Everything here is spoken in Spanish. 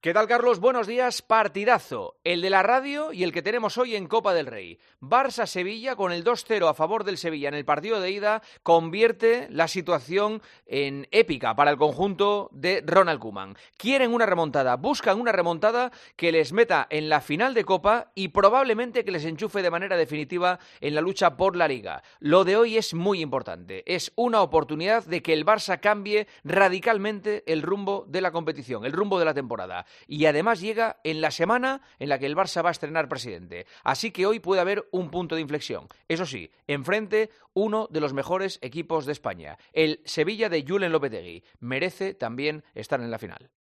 ¿Qué tal, Carlos? Buenos días. Partidazo, el de la radio y el que tenemos hoy en Copa del Rey. Barça-Sevilla con el 2-0 a favor del Sevilla en el partido de ida convierte la situación en épica para el conjunto de Ronald Koeman. Quieren una remontada, buscan una remontada que les meta en la final de Copa y probablemente que les enchufe de manera definitiva en la lucha por la Liga. Lo de hoy es muy importante. Es una oportunidad de que el Barça cambie radicalmente el rumbo de la competición, el rumbo de la temporada. Y además llega en la semana en la que el Barça va a estrenar presidente. Así que hoy puede haber un punto de inflexión. Eso sí, enfrente uno de los mejores equipos de España, el Sevilla de Julen Lopetegui. Merece también estar en la final.